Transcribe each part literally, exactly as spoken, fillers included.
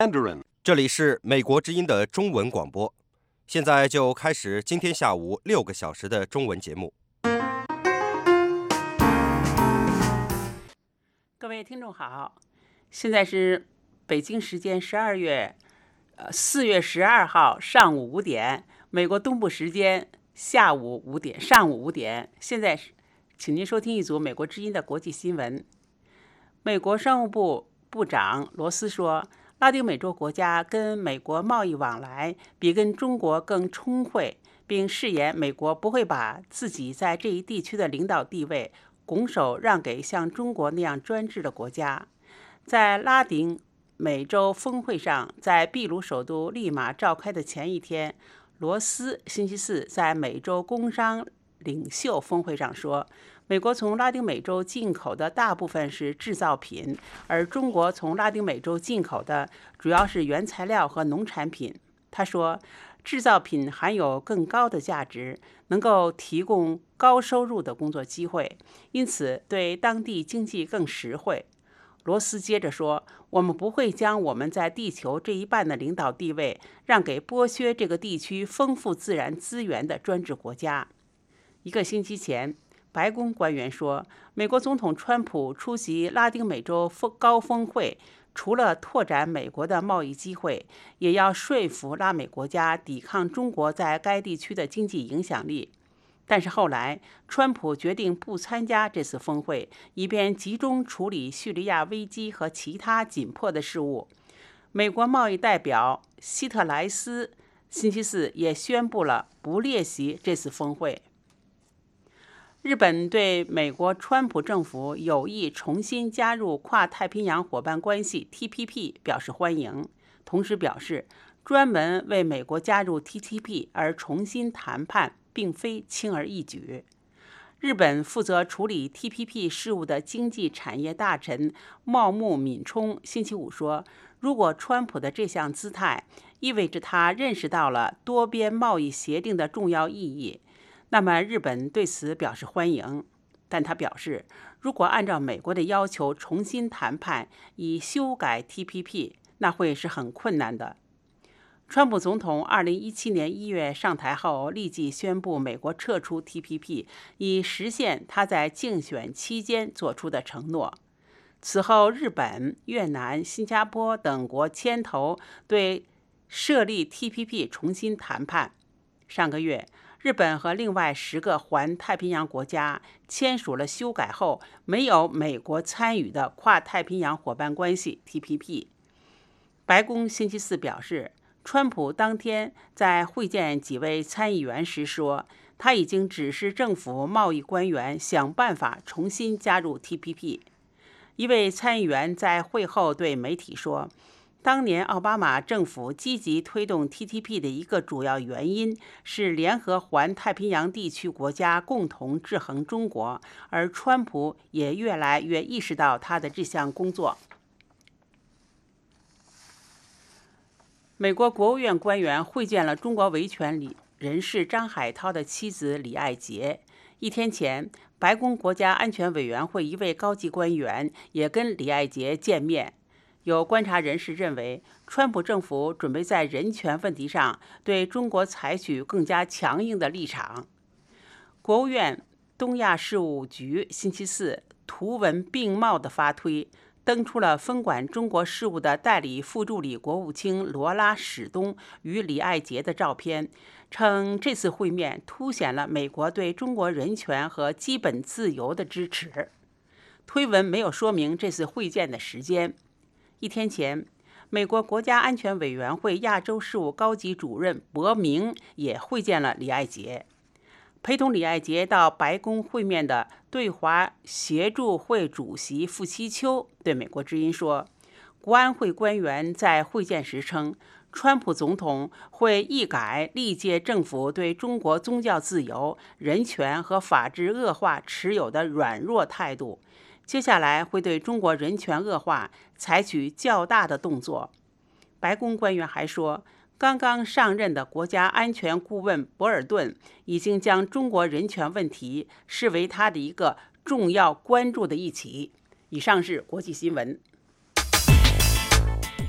Mandarin， 这里是美国之音的中文广播，现在就开始今天下午六个小时的中文节目。 各位听众好，现在是北京时间十二月呃四月十二号上午五点，美国东部时间下午五点，上午五点。现在请您收听一组美国之音的国际新闻。美国商务部部长罗斯说，拉丁美洲国家跟美国贸易往来比跟中国更充沛，并誓言美国不会把自己在这一地区的领导地位拱手让给像中国那样专制的国家。在拉丁美洲峰会上，在秘鲁首都利马召开的前一天，罗斯星期四在美洲工商领袖峰会上说，美国从拉丁美洲进口的大部分是制造品，而中国从拉丁美洲进口的主要是原材料和农产品。他说，制造品含有更高的价值，能够提供高收入的工作机会，因此对当地经济更实惠。罗斯接着说，我们不会将我们在地球这一半的领导地位让给剥削这个地区丰富自然资源的专制国家。一个星期前，白宫官员说，美国总统川普出席拉丁美洲高峰会，除了拓展美国的贸易机会，也要说服拉美国家抵抗中国在该地区的经济影响力。但是后来，川普决定不参加这次峰会，以便集中处理叙利亚危机和其他紧迫的事务。美国贸易代表希特莱斯星期四也宣布了不列席这次峰会。日本对美国川普政府有意重新加入跨太平洋伙伴关系 T P P 表示欢迎，同时表示专门为美国加入 T P P 而重新谈判并非轻而易举。日本负责处理 T P P 事务的经济产业大臣茂木敏充星期五说，如果川普的这项姿态意味着他认识到了多边贸易协定的重要意义，那么日本对此表示欢迎。但他表示，如果按照美国的要求重新谈判以修改 T P P， 那会是很困难的。川普总统二零一七年一月上台后，立即宣布美国撤出 T P P， 以实现他在竞选期间做出的承诺。此后，日本、越南、新加坡等国牵头对设立 T P P 重新谈判。上个月，日本和另外十个环太平洋国家签署了修改后没有美国参与的跨太平洋伙伴关系 T P P。 白宫星期四表示，川普当天在会见几位参议员时说，他已经指示政府贸易官员想办法重新加入 T P P。 一位参议员在会后对媒体说，当年奥巴马政府积极推动 T P P 的一个主要原因是联合环太平洋地区国家共同制衡中国，而川普也越来越意识到他的这项工作。美国国务院官员会见了中国维权人士张海涛的妻子李爱洁。一天前，白宫国家安全委员会一位高级官员也跟李爱洁见面。有观察人士认为，川普政府准备在人权问题上对中国采取更加强硬的立场。国务院东亚事务局星期四图文并茂地发推，登出了分管中国事务的代理副助理国务卿罗拉史东与李爱洁的照片，称这次会面凸显了美国对中国人权和基本自由的支持。推文没有说明这次会见的时间。一天前，美国国家安全委员会亚洲事务高级主任伯明也会见了李爱洁。陪同李爱洁到白宫会面的对华协助会主席傅西秋对美国之音说，国安会官员在会见时称，川普总统会一改历届政府对中国宗教自由、人权和法治恶化持有的软弱态度，接下来会对中国人权恶化采取较大的动作。白宫官员还说，刚刚上任的国家安全顾问博尔顿已经将中国人权问题视为他的一个重要关注的议题。以上是国际新闻。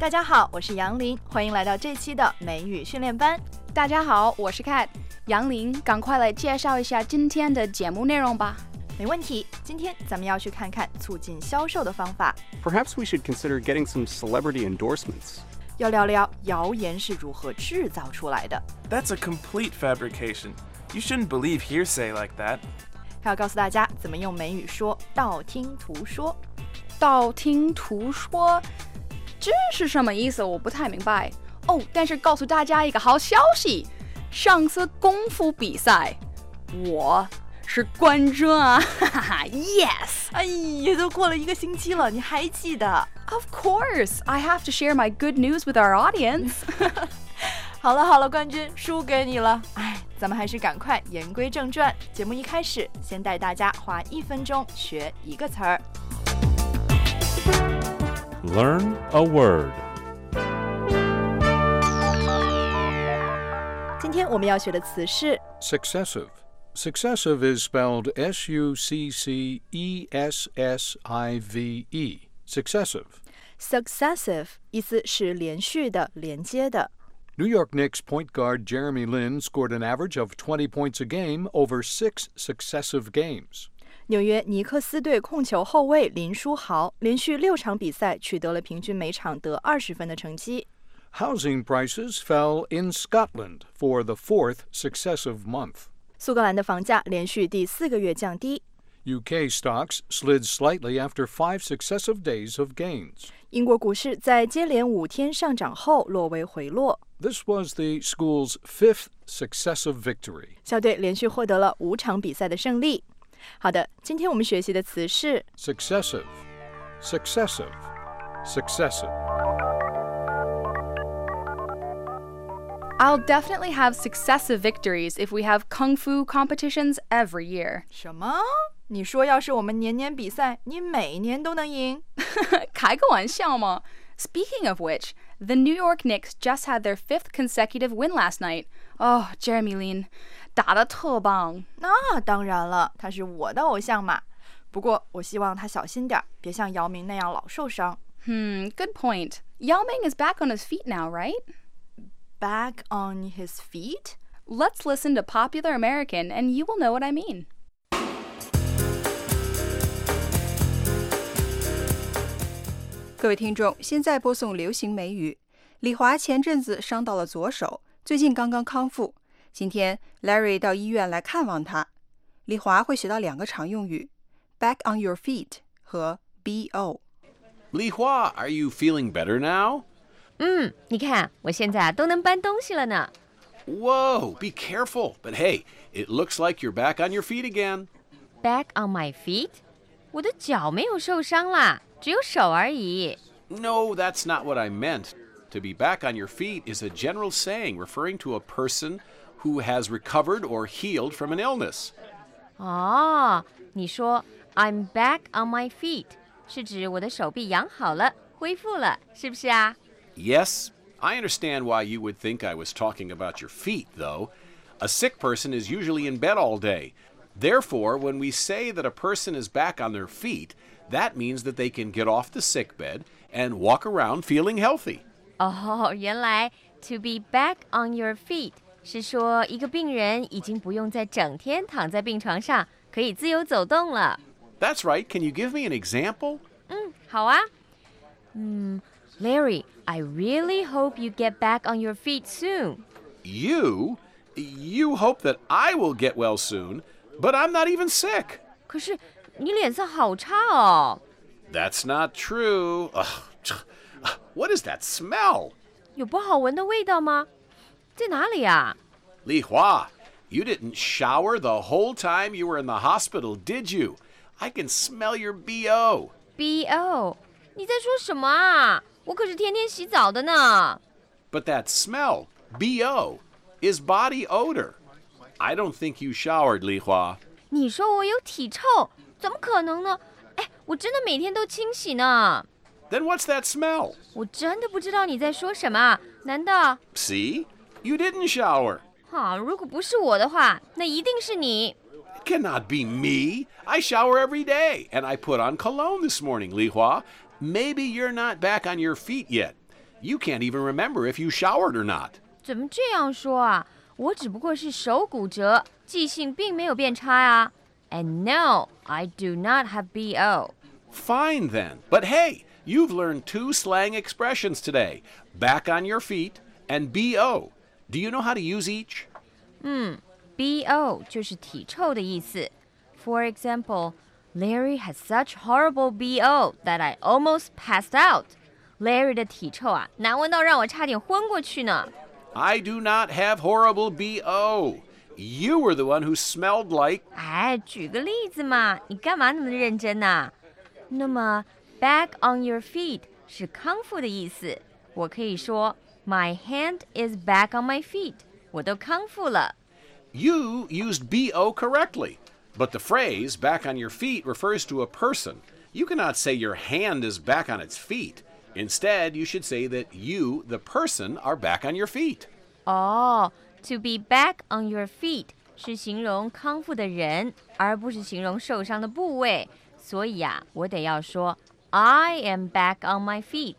大家好，我是杨林，欢迎来到这期的美语训练班。 大家好，我是 Kat。杨林，赶快来介绍一下今天的节目内容吧。 没问题，今天咱们要去看看促进销售的方法。 Perhaps we should consider getting some celebrity endorsements. 要聊聊谣言是如何制造出来的。 That's a complete fabrication. You shouldn't believe hearsay like that. 还要告诉大家怎么用美语说道听途说。 道听途说，这是什么意思？我不太明白。哦，但是告诉大家一个好消息，上次功夫比赛，我是冠军啊！哈哈哈 ，Yes！ 哎呀，都过了一个星期了，你还记得 Of course, I have to share my good news with our audience. 好了好了，冠军输给你了。哎，咱们还是赶快言归正传。节目一开始，先带大家花一分钟学一个词儿。 Learn a word. 今天我们要学的词是 Successive. Successive is spelled S U C C E S S I V E. Successive. successive， 意思是连续的、连接的。 New York Knicks point guard Jeremy Lin scored an average of twenty points a game over six successive games. 纽约尼克斯队控球后卫林书豪连续六场比赛取得了平均每场得二十分的成绩。 Housing prices fell in Scotland for the fourth successive month. 苏格兰的房价连续第四个月降低。 U K stocks slid slightly after five successive days of gains. 英国股市在接连五天上涨后略微回落。 This was the school's fifth successive victory. 校队连续获得了五场比赛的胜利。好的，今天我们学习的词是 Successive, successive, successive. I'll definitely have successive victories if we have kung fu competitions every year. 什么？你说要是我们年年比赛，你每年都能赢？ 开个玩笑嘛。Speaking of which, the New York Knicks just had their fifth consecutive win last night. Oh, Jeremy Lin, 打得特棒。 那当然了，他是我的偶像嘛。不过我希望他小心点，别像姚明那样老受伤。 Hmm, good point. Yao Ming is back on his feet now, right? Back on his feet? Let's listen to Popular American and you will know what I mean. 各位听众，现在播送流行美语。李华前阵子伤到了左手，最近刚刚康复。今天 Larry 到医院来看望他。李华会学到两个常用语 ：back on your feet 和 B O。 李华 are you feeling better now? 嗯，你看，我现在都能搬东西了呢。 Whoa, be careful. But hey, it looks like you're back on your feet again. Back on my feet? 我的脚没有受伤啦，只有手而已。 No, that's not what I meant. To be back on your feet is a general saying referring to a person who has recovered or healed from an illness. 哦，你说 I'm back on my feet 是指我的手臂养好了，恢复了，是不是啊？ Yes, I understand why you would think I was talking about your feet, though. A sick person is usually in bed all day. Therefore, when we say that a person is back on their feet, that means that they can get off the sick bed and walk around feeling healthy. 哦，原来 to be back on your feet 是说一个病人已经不用再整天躺在病床上，可以自由走动了。 That's right. Can you give me an example? 嗯，好啊。嗯 Larry, I really hope you get back on your feet soon. You? You hope that I will get well soon, but I'm not even sick. 可是你脸色好差哦。 That's not true. Ugh. What is that smell? 有不好闻的味道吗？在哪里啊？ Li Hua, you didn't shower the whole time you were in the hospital, did you? I can smell your B O. B O? 你在说什么啊？我可是天天洗澡的呢。 But that smell, B O, is body odor. I don't think you showered, Li Hua. 你说我有体臭，怎么可能呢？哎，我真的每天都清洗呢。 Then what's that smell? 我真的不知道你在说什么，难道？ See? You didn't shower. 啊，如果不是我的话，那一定是你。 It cannot be me. I shower every day, and I put on cologne this morning, Li Hua. Maybe you're not back on your feet yet. You can't even remember if you showered or not. 怎么这样说啊？我只不过是手骨折，记性并没有变差啊。And no, I do not have B O. Fine then. But hey, you've learned two slang expressions today. Back on your feet and B O. Do you know how to use each? 嗯 B O 就是体臭的意思。For example, Larry has such horrible B O that I almost passed out. Larry 的体臭啊，难闻到让我差点昏过去呢。 I do not have horrible B O. You were the one who smelled like... 哎，举个例子嘛，你干嘛那么认真呢？那么 back on your feet 是康复的意思，我可以说 My hand is back on my feet. 我都康复了。 You used B O correctly, but the phrase back on your feet refers to a person. You cannot say your hand is back on its feet. Instead, you should say that you, the person, are back on your feet. 哦、oh, to be back on your feet 是形容康复的人，而不是形容受伤的部位。所以啊，我得要说 I am back on my feet.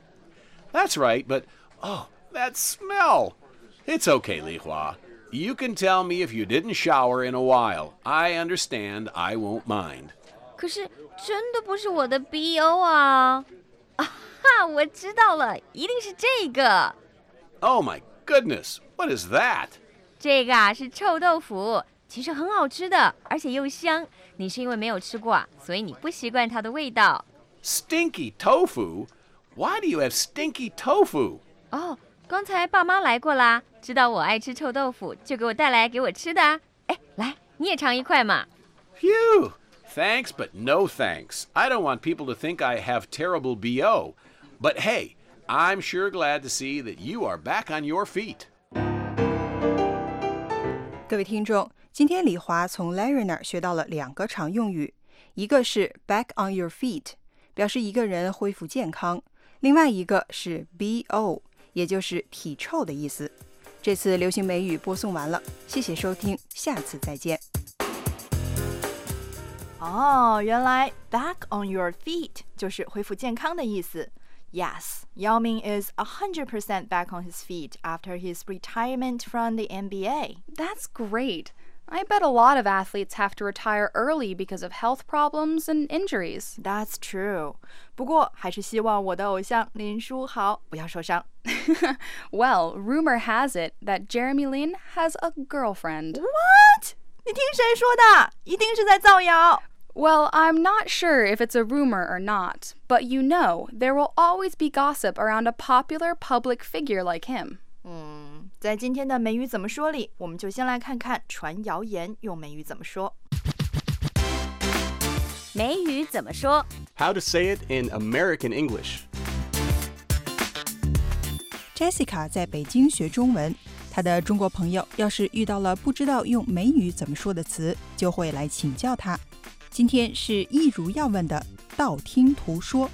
That's right, but oh, that smell. It's okay, Li Hua. You can tell me if you didn't shower in a while. I understand. I won't mind. 可是真的不是我的 B O 啊！啊哈，我知道了，一定是这个。 Oh my goodness, what is that? 这个啊是臭豆腐，其实很好吃的，而且又香。你是因为没有吃过啊，所以你不习惯它的味道。 Stinky tofu? Why do you have stinky tofu? 哦，刚才爸妈来过啦，知道我爱吃臭豆腐，就给我带来给我吃的啊。哎，来，你也尝一块嘛。 Phew! Thanks, but no thanks. I don't want people to think I have terrible B O. But hey, I'm sure glad to see that you are back on your feet. 各位听众，今天李华从 Larry 那儿学到了两个常用语，一个是 back on your feet， 表示一个人恢复健康，另外一个是 B O， 也就是体臭的意思。这次流行美语播送完了，谢谢收听，下次再见。 哦，原来 back on your feet 就是恢复健康的意思。Yes, Yao Ming is one hundred percent back on his feet after his retirement from the N B A. That's great. I bet a lot of athletes have to retire early because of health problems and injuries. That's true. 不过还是希望我的偶像林书豪不要受伤。 Well, rumor has it that Jeremy Lin has a girlfriend. What? 你听谁说的？一定是在造谣。 Well, I'm not sure if it's a rumor or not, but you know, there will always be gossip around a popular public figure like him. 嗯，在今天的美语怎么说里，我们就先来看看传谣言用美语怎么说。 美语怎么说 How to say it in American English. Jessica 在北京学中文，她的中国朋友要是遇到了不知道用美语怎么说的词，就会来请教她。今天是一如要问的道听途说。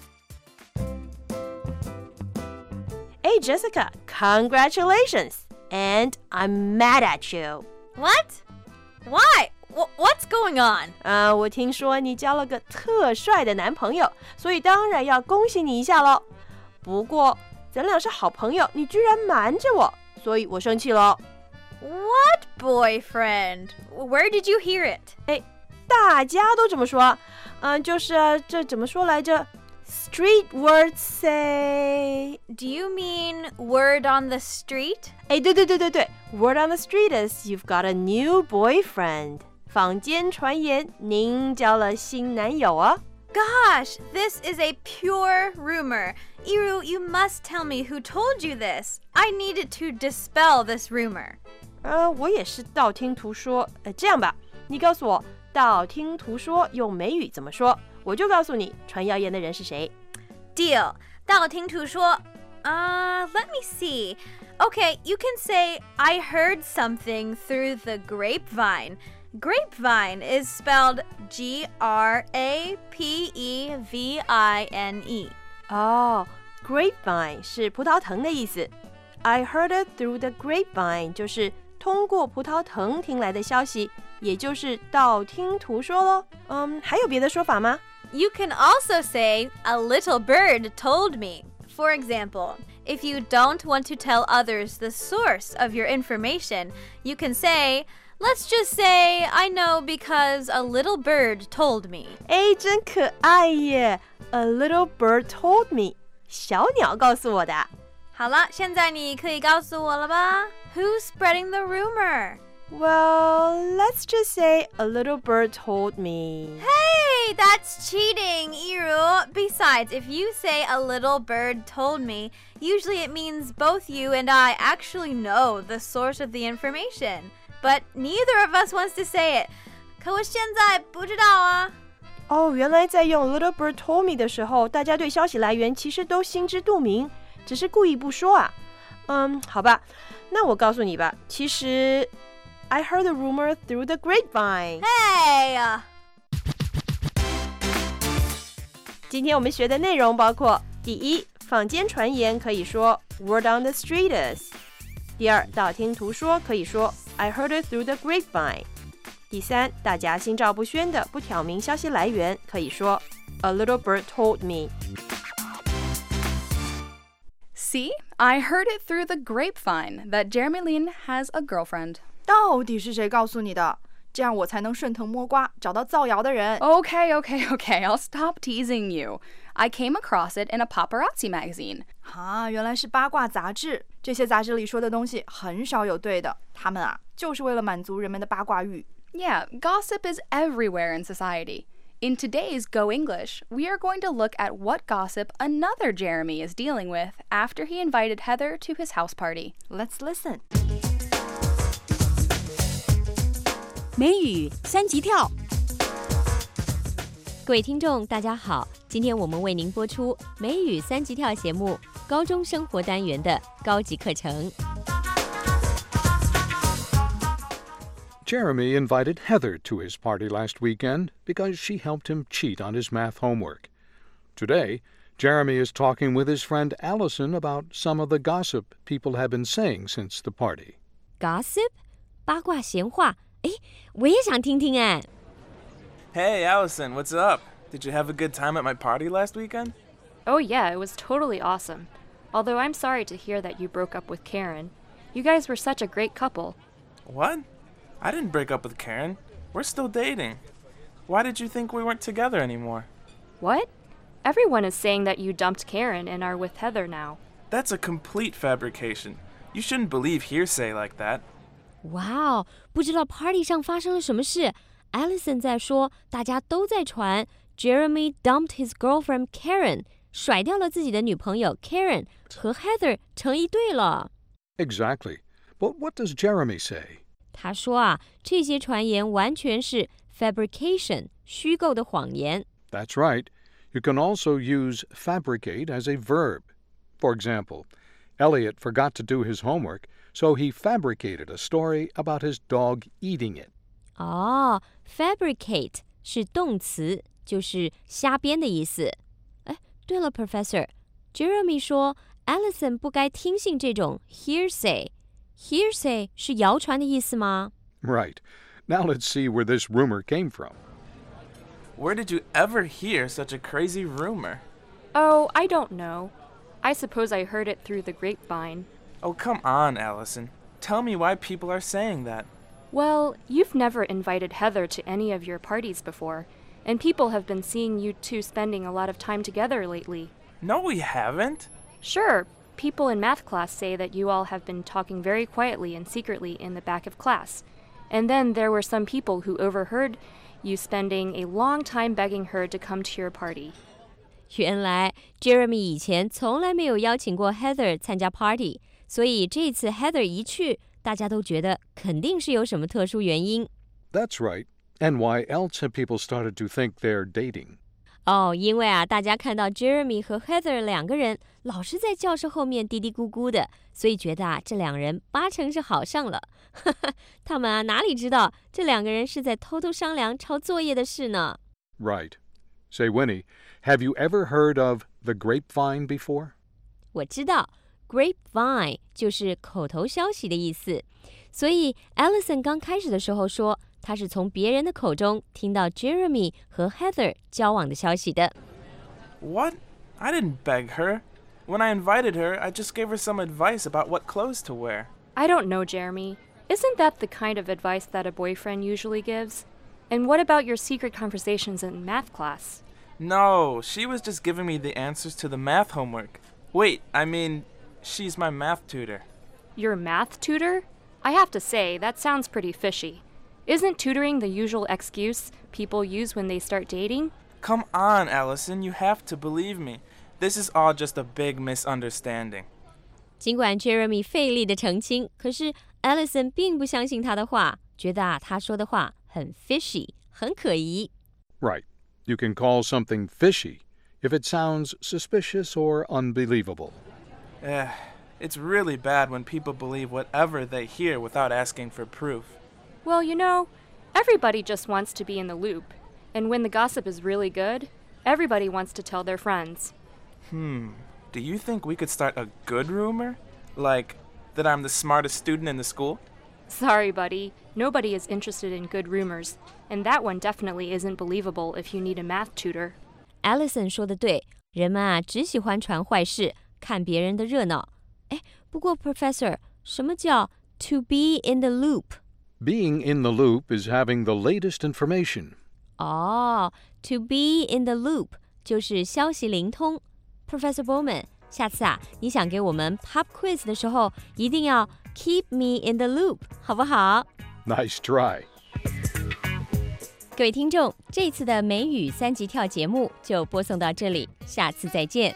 Hey Jessica, congratulations! And I'm mad at you. What? Why? W- what's going on? 啊、uh, 我听说你交了个特帅的男朋友，所以当然要恭喜你一下咯。不过咱俩是好朋友，你居然瞒着我，所以我生气了。 What boyfriend? Where did you hear it? 哎，大家都这么说。嗯、呃，就是这怎么说来着？ Street words say... Do you mean word on the street? 哎，对对对对对 Word on the street is you've got a new boyfriend. 坊间传言您交了新男友啊。 Gosh, this is a pure rumor. Iru, you must tell me who told you this. I needed to dispel this rumor. 呃，我也是道听途说。呃，这样吧，你告诉我道听途说用美语怎么说，我就告诉你传谣言的人是谁。 Deal. 道听途说。Uh, let me see. Okay, you can say, I heard something through the grapevine. Grapevine is spelled G R A P E V I N E. 哦、oh, grapevine 是葡萄藤的意思。I heard it through the grapevine 就是通过葡萄藤听来的消息，也就是道听途说咯。嗯，还有别的说法吗？ You can also say, a little bird told me. For example, if you don't want to tell others the source of your information, you can say, let's just say I know because a little bird told me. 哎，真可爱耶 ！A little bird told me. 小鸟告诉我的。 好了，现在你可以告诉我了吧 ？Who's spreading the rumor? Well, let's just say a little bird told me. Hey, that's cheating, Yiru. Besides, if you say a little bird told me, usually it means both you and I actually know the source of the information. But neither of us wants to say it. 可我现在不知道啊。 哦，原来在用 little bird told me 的时候，大家对消息来源其实都心知肚明，只是故意不说啊。嗯，好吧，那我告诉你吧，其实 I heard the rumor through the grapevine. Hey! 今天我们学的内容包括：第一，坊间传言可以说 word on the street is； 第二，道听途说可以说 I heard it through the grapevine； 第三，大家心照不宣的不挑明消息来源可以说 A little bird told me. See, I heard it through the grapevine that Jeremy Lin has a girlfriend. 到底是谁告诉你的？这样我才能顺藤摸瓜，找到造谣的人。 Okay, okay, okay, I'll stop teasing you. I came across it in a paparazzi magazine. 啊，原来是八卦杂志。这些杂志里说的东西很少有对的，他们啊，就是为了满足人们的八卦欲。 Yeah, gossip is everywhere in society. In today's Go English, we are going to look at what gossip another Jeremy is dealing with after he invited Heather to his house party. Let's listen. 美语三级跳， 各位听众，大家好，今天我们为您播出美语三级跳节目高中生活单元的高级课程。 Jeremy invited Heather to his party last weekend because she helped him cheat on his math homework. Today, Jeremy is talking with his friend Allison about some of the gossip people have been saying since the party. Gossip? 八卦闲话？诶，我也想听听哎。 Hey, Allison, what's up? Did you have a good time at my party last weekend? Oh yeah, it was totally awesome. Although I'm sorry to hear that you broke up with Karen. You guys were such a great couple. What? I didn't break up with Karen. We're still dating. Why did you think we weren't together anymore? What? Everyone is saying that you dumped Karen and are with Heather now. That's a complete fabrication. You shouldn't believe hearsay like that. 哇哦，不知道 party 上发生了什么事。Allison 在说，大家都在传 Jeremy dumped his girlfriend Karen， 甩掉了自己的女朋友 Karen， 和 Heather 成一对了。 Exactly. But what does Jeremy say? 他说啊，这些传言完全是 fabrication， 虚构的谎言。 That's right. You can also use fabricate as a verb. For example, Elliot forgot to do his homework, so he fabricated a story about his dog eating it. 哦 fabricate 是动词，就是瞎编的意思。哎，对了 Professor， Jeremy 说 Allison 不该听信这种 hearsay。Hearsay 是谣传的意思吗？ Right. Now let's see where this rumor came from. Where did you ever hear such a crazy rumor? Oh, I don't know. I suppose I heard it through the grapevine. Oh, come on, Allison. Tell me why people are saying that. Well, you've never invited Heather to any of your parties before, and people have been seeing you two spending a lot of time together lately. No, we haven't. Sure. People in math class say that you all have been talking very quietly and secretly in the back of class. And then there were some people who overheard you spending a long time begging her to come to your party. 原来 Jeremy 以前从来没有邀请过 Heather 参加 party， 所以这次 Heather 一去，大家都觉得肯定是有什么特殊原因。 That's right. And why else have people started to think they're dating? 哦，因为啊，大家看到 Jeremy 和 Heather 两个人老是在教室后面嘀嘀咕咕的，所以觉得啊，这两人八成是好上了。他们啊，哪里知道这两个人是在偷偷商量抄作业的事呢？ Right. Say, Winnie, have you ever heard of the grapevine before? 我知道 grapevine 就是口头消息的意思，所以 Allison 刚开始的时候说，他是从别人的口中听到 Jeremy 和 Heather 交往的消息的。 What? I didn't beg her. When I invited her, I just gave her some advice about what clothes to wear. I don't know, Jeremy. Isn't that the kind of advice that a boyfriend usually gives? And what about your secret conversations in math class? No, she was just giving me the answers to the math homework. Wait, I mean, she's my math tutor. Your math tutor? I have to say, that sounds pretty fishy. Isn't tutoring the usual excuse people use when they start dating? Come on, Allison, you have to believe me. This is all just a big misunderstanding. 尽管 Jeremy 费力的澄清，可是 Allison 并不相信他的话，觉得啊他说的话很 fishy， 很可疑。 Right. You can call something fishy if it sounds suspicious or unbelievable. Eh, it's really bad when people believe whatever they hear without asking for proof. Well, you know, everybody just wants to be in the loop. And when the gossip is really good, everybody wants to tell their friends. Hmm. Do you think we could start a good rumor? Like, that I'm the smartest student in the school? Sorry, buddy. Nobody is interested in good rumors. And that one definitely isn't believable if you need a math tutor. Allison 说的对，人们啊只喜欢传坏事，看别人的热闹。哎，不过 Professor， 什么叫 to be in the loop？Being in the loop is having the latest information. 哦 to be in the loop 就是消息灵通。Professor Bowman， 下次啊，你想给我们 pop quiz 的时候，一定要 keep me in the loop， 好不好？ Nice try. 各位听众，这次的美语三级跳节目就播送到这里，下次再见。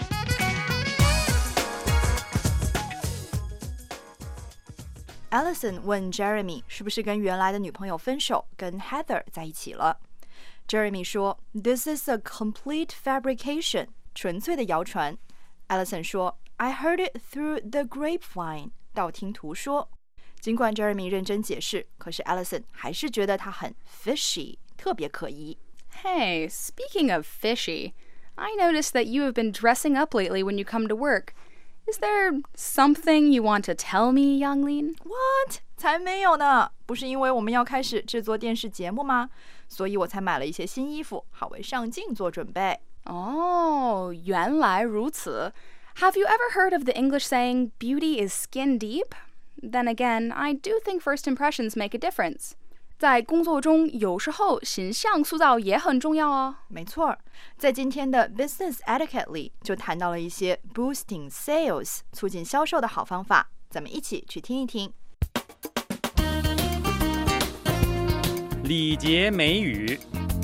Allison 问 Jeremy 是不是跟原来的女朋友分手，跟 Heather 在一起了。Jeremy 说 This is a complete fabrication， 纯粹的谣传。Allison 说 I heard it through the grapevine， 道听途说。尽管 Jeremy 认真解释，可是 Allison 还是觉得他很 fishy， 特别可疑。 Hey, speaking of fishy, I noticed that you have been dressing up lately when you come to work.Is there something you want to tell me, Younglin? What? 才没有呢！不是因为我们要开始制作电视节目吗？所以我才买了一些新衣服，好为上镜做准备。 哦，原来如此。Have you ever heard of the English saying, beauty is skin deep? Then again, I do think first impressions make a difference. 在工作中，有时候形象塑造也很重要哦。 没错，在今天的 Business Etiquette 里就谈到了一些 boosting sales 促进销售的好方法，咱们一起去听一听。 礼节美语。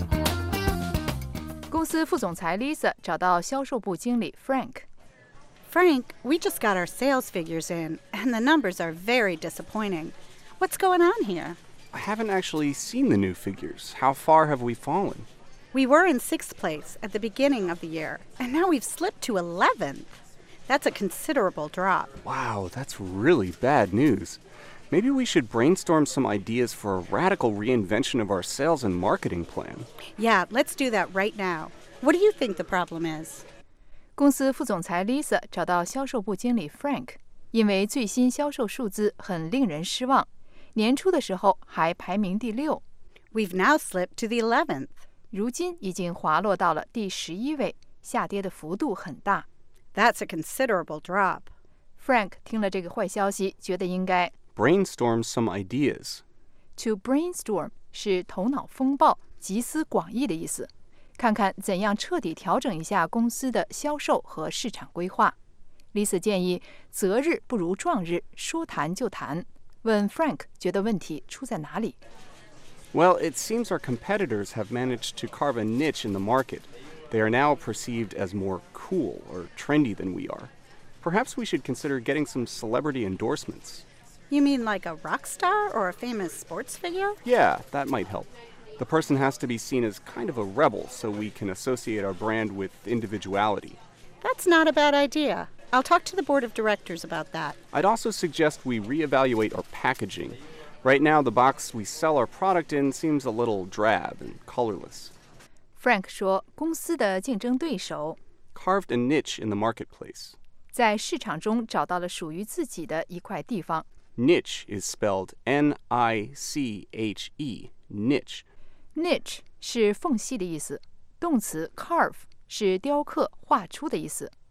公司副总裁 Lisa 找到销售部经理 Frank。Frank, we just got our sales figures in, and the numbers are very disappointing. What's going on here?I haven't actually seen the new figures. How far have we fallen? We were in sixth place at the beginning of the year, and now we've slipped to eleventh. That's a considerable drop. Wow, that's really bad news. Maybe we should brainstorm some ideas for a radical reinvention of our sales and marketing plan. Yeah, let's do that right now. What do you think the problem is? 公司副总裁 Lisa 找到销售部经理 Frank， 因为最新销售数字很令人失望。年初的时候还排名第六 We've now slipped to the eleventh. 如今已经滑落到了第十一位，下跌的幅度很大。 That's a considerable drop. Frank 听了这个坏消息，觉得应该 brainstorm some ideas. To brainstorm 是头脑风暴、集思广益的意思，看看怎样彻底调整一下公司的销售和市场规划。Lisa 建议择日不如撞日，说谈就谈。问 Frank 觉得问题出在哪里？ Well, it seems our competitors have managed to carve a niche in the market. They are now perceived as more cool or trendy than we are. Perhaps we should consider getting some celebrity endorsements. You mean like a rock star or a famous sports figure? Yeah, that might help. The person has to be seen as kind of a rebel so we can associate our brand with individuality. That's not a bad idea. I'll talk to the board of directors about that. I'd also suggest we reevaluate our packaging. Right now, the box we sell our product in seems a little drab and colorless. Frank 说，公司的竞争对手 carved a niche in the marketplace. 在市场中找到了属于自己的一块地方。 Niche is spelled N I C H E, niche. Niche 是缝隙的意思，动词 carve 是雕刻、画出的意思。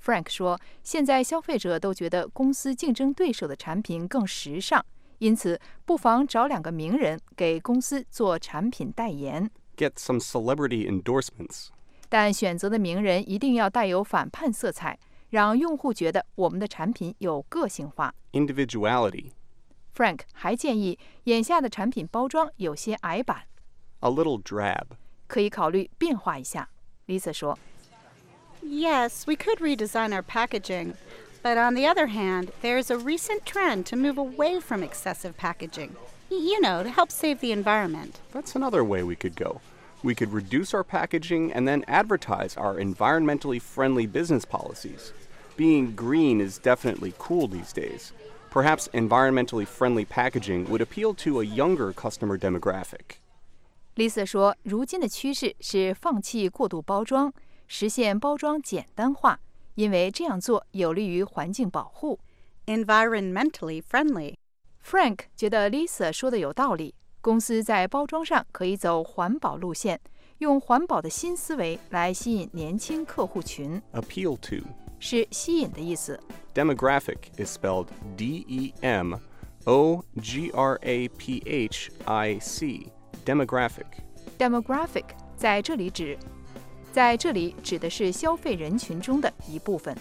Frank 说，现在消费者都觉得公司竞争对手的产品更时尚，因此不妨找两个名人给公司做产品代言。 Get some celebrity endorsements. 但选择的名人一定要带有反叛色彩，让用户觉得我们的产品有个性化。 Individuality. Frank 还建议，眼下的产品包装有些矮板。 A little drab. 可以考虑变化一下。Lisa 说 Yes, we could redesign our packaging. But on the other hand, there's a recent trend to move away from excessive packaging. You know, to help save the environment. That's another way we could go. We could reduce our packaging and then advertise our environmentally friendly business policies. Being green is definitely cool these days. Perhaps environmentally friendly packaging would appeal to a younger customer demographic. Lisa 说，如今的趋势是放弃过度包装，实现包装简单化，因为这样做有利于环境保护。 Environmentally friendly. Frank 觉得 Lisa 说的有道理，公司在包装上可以走环保路线，用环保的新思维来吸引年轻客户群。 Appeal to. 是吸引的意思。 Demographic is spelled D E M O G R A P H I C. Demographic. Demographic 在这里指，在这里指的是消费人群中的一部分。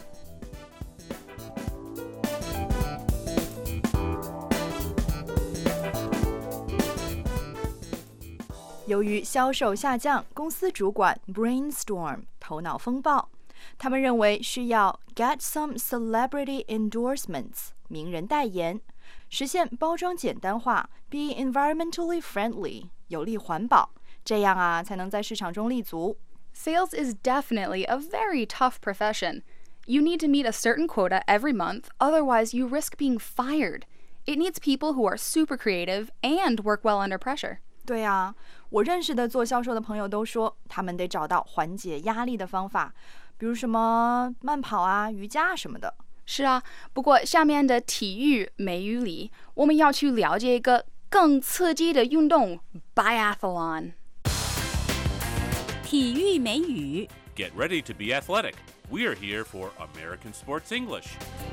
由于销售下降，公司主管 brainstorm 头脑风暴，他们认为需要 get some celebrity endorsements 名人代言，实现包装简单化 be environmentally friendly 有利环保，这样啊才能在市场中立足。 Sales is definitely a very tough profession. You need to meet a certain quota every month, otherwise you risk being fired. It needs people who are super creative and work well under pressure. 对啊，我认识的做销售的朋友都说，他们得找到缓解压力的方法，比如什么慢跑啊、瑜伽什么的。 是啊，不过下面的体育美语里，我们要去了解一个更刺激的运动 biathlon。 体育美语 Get ready to be athletic. We are here for American Sports English.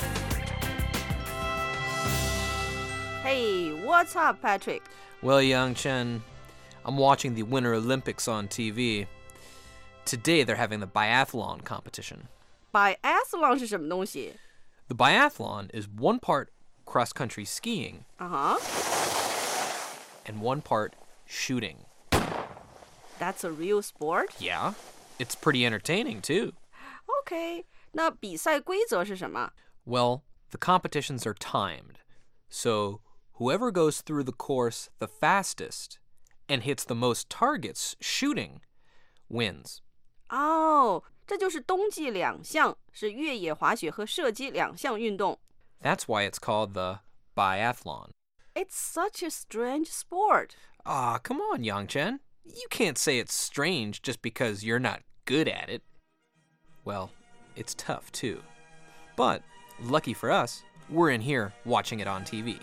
Hey, what's up, Patrick? Well, Yang Chen, I'm watching the Winter Olympics on T V. Today they're having the biathlon competition. Biathlon 是什么东西？ The biathlon is one part cross-country skiing Uh-huh. and one part shooting. That's a real sport? Yeah, it's pretty entertaining too. Okay, 那比赛规则是什么？ Well, the competitions are timed, so whoever goes through the course the fastest and hits the most targets shooting wins. 哦，这就是冬季两项，是越野滑雪和射击两项运动。 That's why it's called the biathlon. It's such a strange sport. Ah, come on, Yang Chen. You can't say it's strange just because you're not good at it. Well, it's tough too. But, lucky for us, we're in here watching it on T V.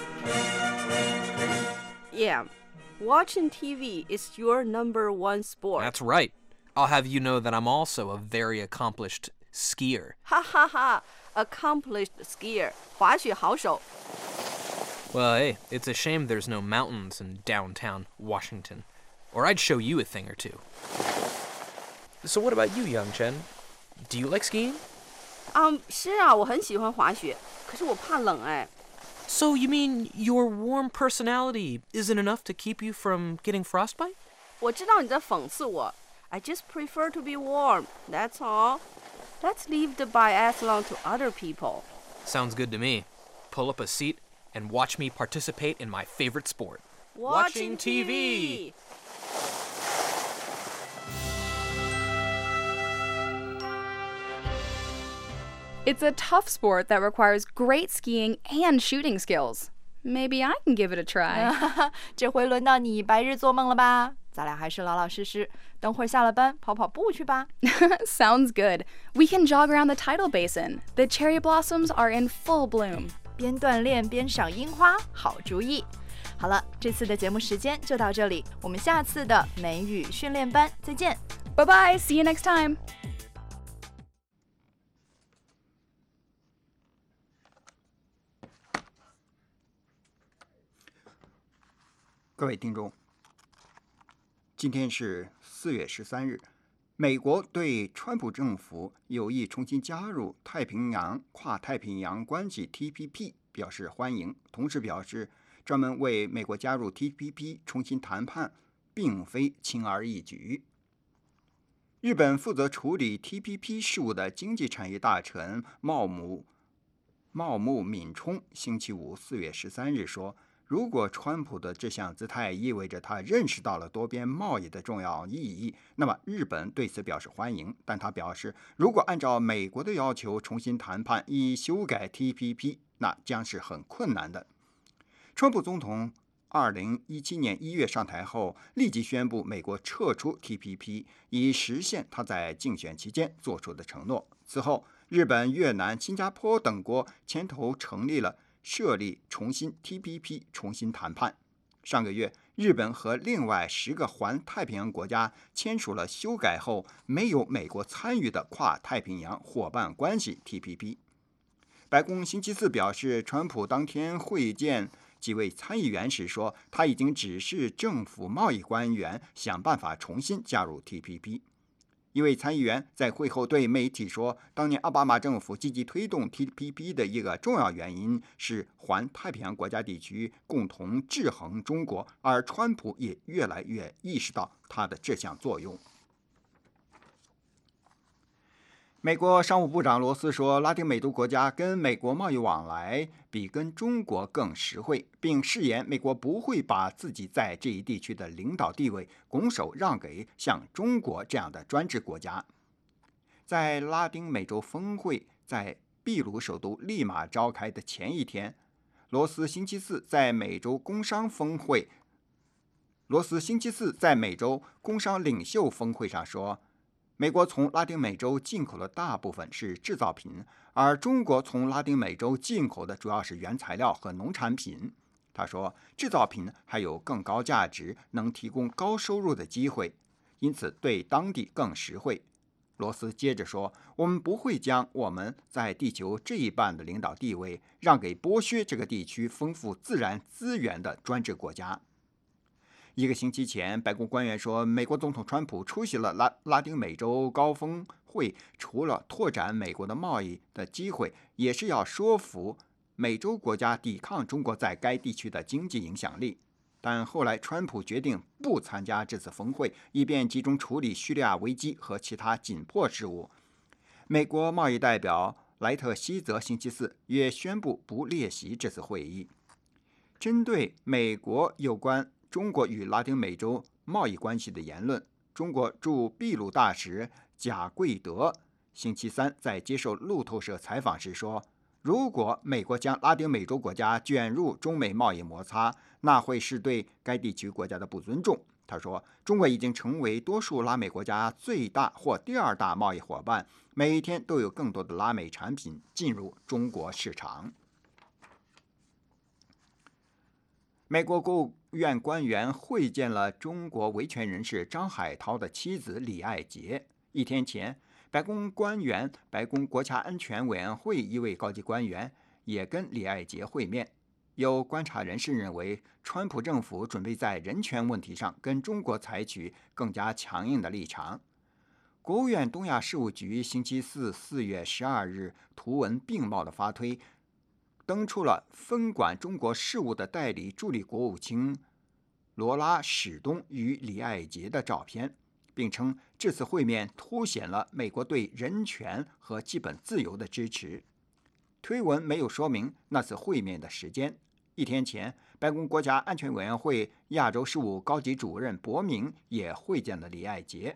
Yeah, watching T V is your number one sport. That's right. I'll have you know that I'm also a very accomplished skier. Ha ha ha, accomplished skier, 滑雪好手。 Well, hey, it's a shame there's no mountains in downtown Washington, or I'd show you a thing or two. So what about you, Yang Chen? Do you like skiing? 嗯，是啊，我很喜欢滑雪，可是我怕冷哎。 So you mean your warm personality isn't enough to keep you from getting frostbite? 我知道你在讽刺我。I just prefer to be warm, that's all. Let's leave the biathlon to other people. Sounds good to me. Pull up a seat and watch me participate in my favorite sport. Watching T V. It's a tough sport that requires great skiing and shooting skills. Maybe I can give it a try. 这回轮到你白日做梦了吧？咱俩还是老老实实，等会儿下了班跑跑步去吧。 Sounds good. We can jog around the tidal basin. The cherry blossoms are in full bloom. 边锻炼边赏樱花，好主意。好了，这次的节目时间就到这里，我们下次的美语训练班再见。 Bye bye. See you next time. 各位听众，今天是四月十三日，美国对川普政府有意重新加入太平洋跨太平洋关系 T P P 表示欢迎，同时表示专门为美国加入 T P P 重新谈判并非轻而易举。日本负责处理 T P P 事务的经济产业大臣茂木茂木敏充星期五四月十三日说，如果川普的这项姿态意味着他认识到了多边贸易的重要意义，那么日本对此表示欢迎。但他表示，如果按照美国的要求重新谈判以修改 T P P， 那将是很困难的。川普总统二零一七年一月上台后，立即宣布美国撤出 T P P， 以实现他在竞选期间做出的承诺。此后，日本、越南、新加坡等国牵头成立了设立重新 T P P 重新谈判。上个月，日本和另外十个环太平洋国家签署了修改后没有美国参与的跨太平洋伙伴关系 T P P。白宫星期四表示，川普当天会见几位参议员时说，他已经指示政府贸易官员想办法重新加入 T P P。一位参议员在会后对媒体说，当年奥巴马政府积极推动 T P P 的一个重要原因是环太平洋国家地区共同制衡中国，而川普也越来越意识到它的这项作用。美国商务部长罗斯说，拉丁美洲国家跟美国贸易往来比跟中国更实惠，并誓言美国不会把自己在这一地区的领导地位拱手让给像中国这样的专制国家。在拉丁美洲峰会在秘鲁首都利马召开的前一天，罗斯星期四在美洲工商峰会罗斯星期四在美洲工商领袖峰会上说，美国从拉丁美洲进口的大部分是制造品，而中国从拉丁美洲进口的主要是原材料和农产品。他说，制造品还有更高价值，能提供高收入的机会，因此对当地更实惠。罗斯接着说，我们不会将我们在地球这一半的领导地位让给剥削这个地区丰富自然资源的专制国家。一个星期前，白宫官员说，美国总统川普出席了拉拉丁美洲高峰会，除了拓展美国的贸易的机会，也是要说服美洲国家抵抗中国在该地区的经济影响力。但后来，川普决定不参加这次峰会，以便集中处理叙利亚危机和其他紧迫事务。美国贸易代表莱特希泽星期四也宣布不列席这次会议。针对美国有关中国与拉丁美洲贸易关系的言论，中国驻秘鲁大使贾贵德星期三在接受路透社采访时说，如果美国将拉丁美洲国家卷入中美贸易摩擦，那会是对该地区国家的不尊重。他说，中国已经成为多数拉美国家最大或第二大贸易伙伴，每一天都有更多的拉美产品进入中国市场。美国国务院官员会见了中国维权人士张海涛的妻子李爱杰。一天前，白宫官员、白宫国家安全委员会一位高级官员也跟李爱杰会面。有观察人士认为，川普政府准备在人权问题上跟中国采取更加强硬的立场。国务院东亚事务局星期四四月十二日图文并茂的发推，登出了分管中国事务的代理助理国务卿罗拉·史东与李爱杰的照片，并称这次会面凸显了美国对人权和基本自由的支持。推文没有说明那次会面的时间。一天前，白宫国家安全委员会亚洲事务高级主任博明也会见了李爱杰。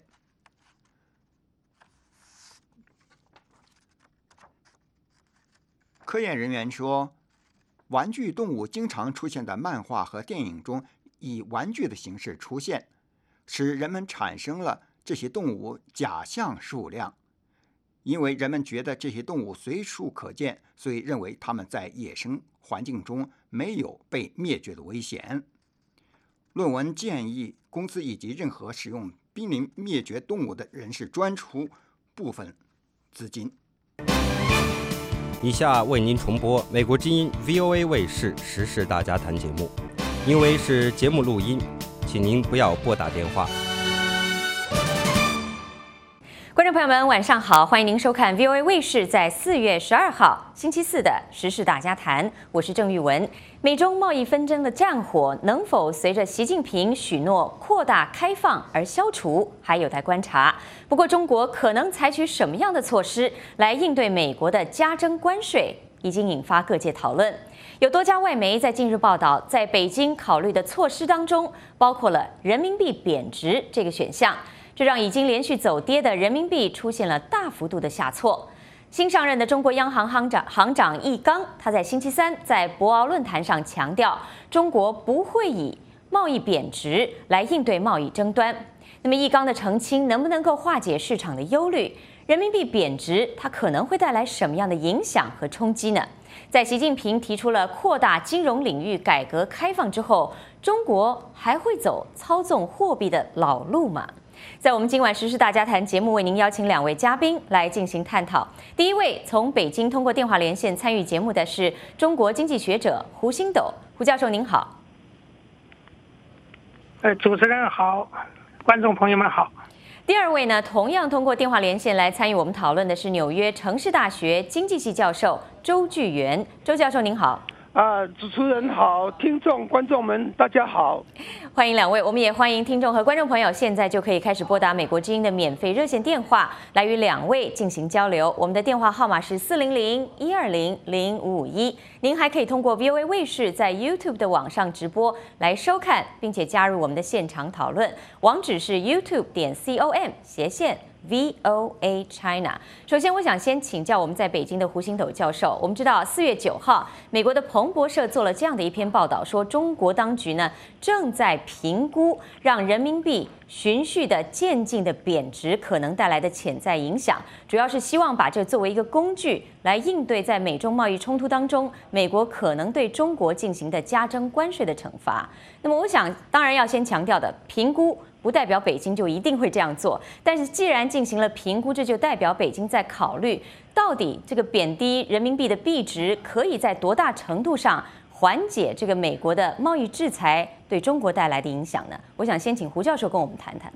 科研人员说，玩具动物经常出现在漫画和电影中，以玩具的形式出现，使人们产生了这些动物假象数量。因为人们觉得这些动物随处可见，所以认为它们在野生环境中没有被灭绝的危险。论文建议公司以及任何使用濒临灭绝动物的人士专出部分资金。 以下为您重播美国之音 V O A 卫视时事大家谈节目。 因为是节目录音，请您不要拨打电话。 观众朋友们，晚上好，欢迎您收看 V O A 卫视在四月十二号星期四的时事大家谈，我是郑玉文。美中贸易纷争的战火能否随着习近平许诺扩大开放而消除，还有待观察。不过，中国可能采取什么样的措施来应对美国的加征关税，已经引发各界讨论。有多家外媒在近日报道，在北京考虑的措施当中，包括了人民币贬值这个选项。这让已经连续走跌的人民币出现了大幅度的下挫。新上任的中国央行行长行长易纲，他在星期三在博鳌论坛上强调，中国不会以贸易贬值来应对贸易争端。那么易纲的澄清能不能够化解市场的忧虑？人民币贬值它可能会带来什么样的影响和冲击呢？在习近平提出了扩大金融领域改革开放之后，中国还会走操纵货币的老路吗？在我们今晚时事大家谈节目，为您邀请两位嘉宾来进行探讨。第一位从北京通过电话连线参与节目的是中国经济学者胡星斗，胡教授您好。 呃，主持人好，观众朋友们好。 第二位呢，同样通过电话连线来参与我们讨论的是纽约城市大学经济系教授周巨源，周教授您好。 啊，主持人好，听众观众们大家好， 欢迎两位。我们也欢迎听众和观众朋友现在就可以开始拨打美国之音的免费热线电话来与两位进行交流。我们的电话号码是四零零一二零零五五一。您还可以通过 V O A 卫视在 YouTube 的网上直播来收看，并且加入我们的现场讨论。网址是 YouTube 点 com 斜线。V O A China。首先，我想先请教我们在北京的胡星斗教授。我们知道，四月九号，美国的彭博社做了这样的一篇报道，说中国当局呢正在评估让人民币循序的渐进的贬值可能带来的潜在影响，主要是希望把这作为一个工具来应对在美中贸易冲突当中，美国可能对中国进行的加征关税的惩罚。那么，我想当然要先强调的，评估不代表北京就一定会这样做，但是既然进行了评估，这就代表北京在考虑到底这个贬低人民币的币值可以在多大程度上缓解这个美国的贸易制裁对中国带来的影响呢？我想先请胡教授跟我们谈谈。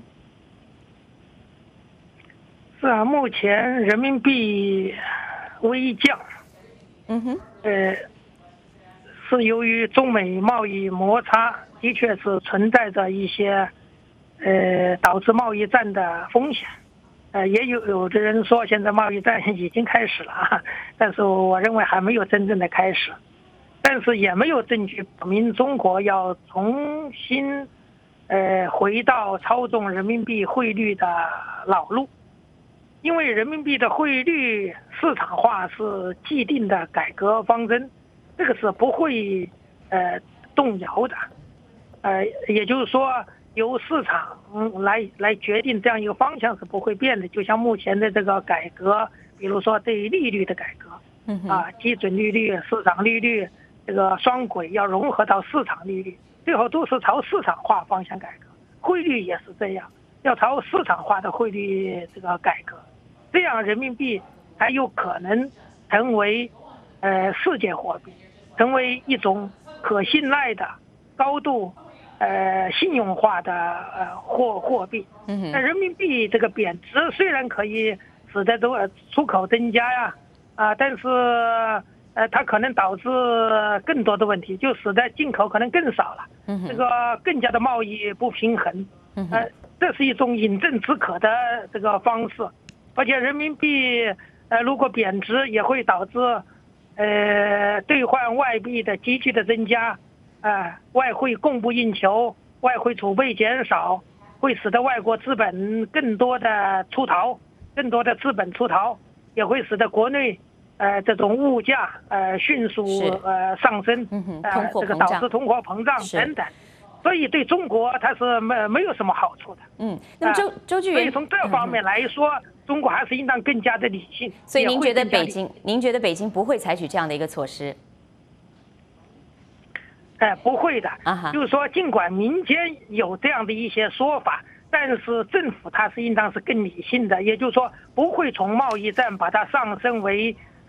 是啊，目前人民币微降， 嗯哼， 呃，是由于中美贸易摩擦的确是存在着一些。呃，导致贸易战的风险，呃，也有有的人说现在贸易战已经开始了啊，但是我认为还没有真正的开始，但是也没有证据表明中国要重新呃回到操纵人民币汇率的老路，因为人民币的汇率市场化是既定的改革方针，这个是不会呃动摇的，呃，也就是说。由市场来来决定这样一个方向是不会变的，就像目前的这个改革，比如说对利率的改革，啊，基准利率、市场利率这个双轨要融合到市场利率，最后都是朝市场化方向改革。汇率也是这样，要朝市场化的汇率这个改革，这样人民币才有可能成为呃世界货币，成为一种可信赖的高度。呃，信用化的呃货货币，那人民币这个贬值虽然可以使得都出口增加呀，啊、呃，但是呃，它可能导致更多的问题，就使得进口可能更少了，这个更加的贸易不平衡，呃，这是一种饮鸩止渴的这个方式，而且人民币呃如果贬值也会导致呃兑换外币的急剧的增加。啊、呃，外汇供不应求，外汇储备减少，会使得外国资本更多的出逃，更多的资本出逃，也会使得国内呃这种物价呃迅速呃上升， 嗯、 呃这个导致通货膨胀等等，所以对中国它是没没有什么好处的。 嗯，那么周周巨源， 所以从这方面来说，嗯、中国还是应当更加的理性。 所以您觉得北京，您觉得北京不会采取这样的一个措施？ 呃，不会的，就是说，尽管民间有这样的一些说法，但是政府它是应当是更理性的，也就是说，不会从贸易战把它上升为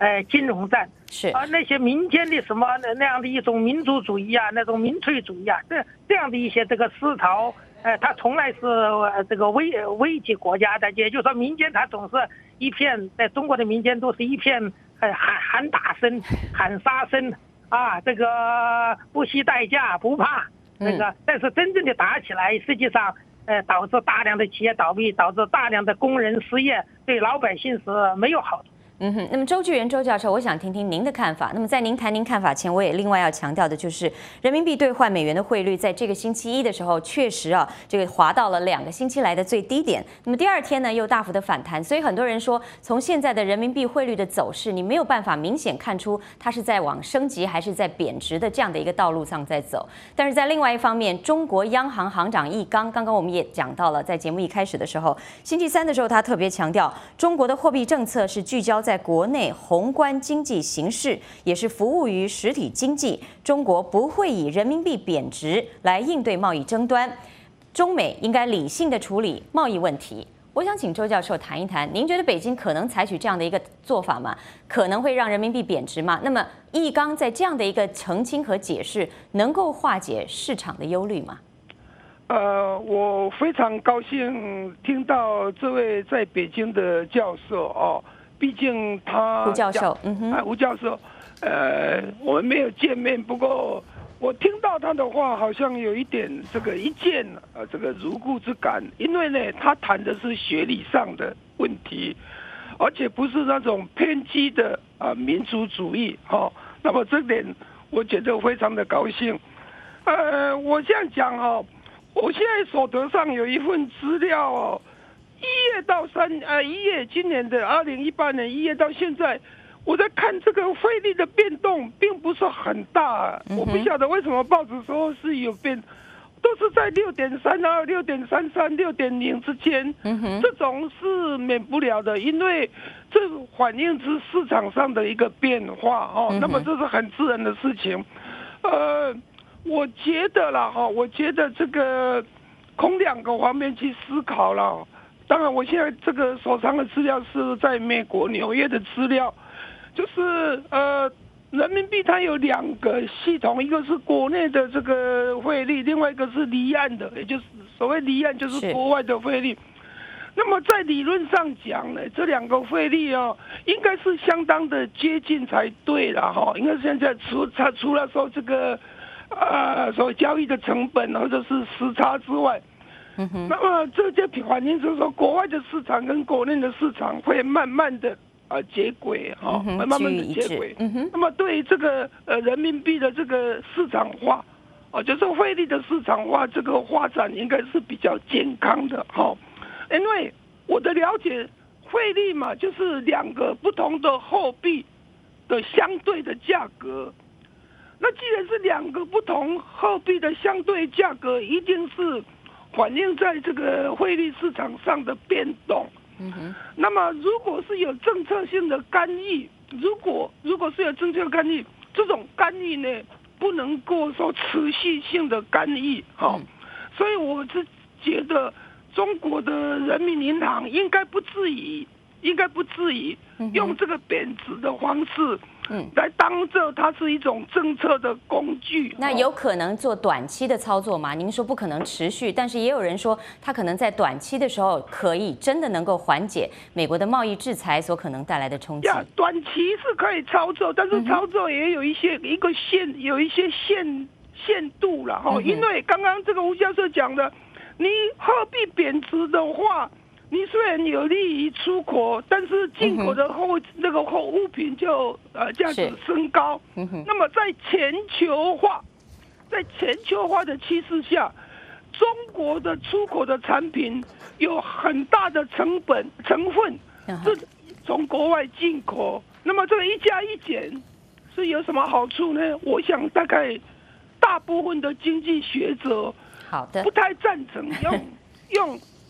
呃金融战， 是啊、呃、那些民间的什么那样的一种民族主义啊，那种民粹主义啊，这这样的一些这个思潮，呃，它从来是呃这个危危及国家的，也就是说民间它总是一片，在中国的民间都是一片呃喊喊打声、喊杀声啊，这个不惜代价不怕，这个、嗯、但是真正的打起来，实际上呃导致大量的企业倒闭，导致大量的工人失业，对老百姓是没有好处。 嗯哼，那么周巨源周教授，我想听听您的看法。那么在您谈您看法前，我也另外要强调的就是，人民币兑换美元的汇率在这个星期一的时候，确实啊，这个滑到了两个星期来的最低点。那么第二天呢，又大幅的反弹。所以很多人说，从现在的人民币汇率的走势，你没有办法明显看出它是在往升级还是在贬值的这样的一个道路上在走。但是在另外一方面，中国央行行长易纲，刚刚我们也讲到了，在节目一开始的时候，星期三的时候，他特别强调，中国的货币政策是聚焦在国内宏观经济形势，也是服务于实体经济。中国不会以人民币贬值来应对贸易争端，中美应该理性的处理贸易问题。我想请周教授谈一谈，您觉得北京可能采取这样的一个做法吗？可能会让人民币贬值吗？那么易纲在这样的一个澄清和解释，能够化解市场的忧虑吗？ 呃，我非常高兴听到这位在北京的教授哦。毕竟他胡教授，嗯哼， 胡教授，呃，我们没有见面，不过我听到他的话，好像有一点这个一见呃这个如故之感，因为呢，他谈的是学理上的问题，而且不是那种偏激的啊、呃、民族主义哦。那么这点我觉得非常的高兴。呃，我这样讲哦，我现在手头上有一份资料哦。一月到三呃一月，今年的二零一八年一月到现在，我在看这个汇率的变动，并不是很大。嗯、我不晓得为什么报纸说是有变，都是在六点三二、六点三三、六点零之间。嗯、这种是免不了的，因为这反映出市场上的一个变化哦。嗯、那么这是很自然的事情。呃，我觉得啦哈，我觉得这个从两个方面去思考了。当然，我现在这个手上的资料是在美国纽约的资料，就是呃，人民币它有两个系统，一个是国内的这个汇率，另外一个是离岸的，也就是所谓离岸就是国外的汇率。那么在理论上讲呢，这两个汇率啊，应该是相当的接近才对了哈。应该现在除它除了说这个呃所交易的成本或者是时差之外。嗯、那么这就反映就是说，国外的市场跟国内的市场会慢慢的啊接轨哈，会、嗯、慢慢的接轨。嗯、那么对于这个呃人民币的这个市场化，啊，就是汇率的市场化这个发展应该是比较健康的哈，因为我的了解，汇率嘛就是两个不同的货币的相对的价格。那既然是两个不同货币的相对价格，一定是反映在这个汇率市场上的变动。嗯哼。那么，如果是有政策性的干预，如果如果是有政策干预，这种干预呢，不能够说持续性的干预，哈、嗯。所以我是觉得，中国的人民银行应该不至于，应该不至于用这个贬值的方式。嗯，来当这它是一种政策的工具。 那有可能做短期的操作吗？您说不可能持续，但是也有人说，它可能在短期的时候可以真的能够缓解美国的贸易制裁所可能带来的冲击。 呀，短期是可以操作，但是操作也有一些、嗯、一个限，有一些限限度了哈、嗯。因为刚刚这个吴教授讲的，你货币贬值的话。你虽然有利于出口，但是进口的货、嗯、那个货物品就呃价值升高。嗯、那么在全球化，在全球化的趋势下，中国的出口的产品有很大的成本成分是从国外进口。那么这个一加一减是有什么好处呢？我想大概大部分的经济学者好的不太赞成用用。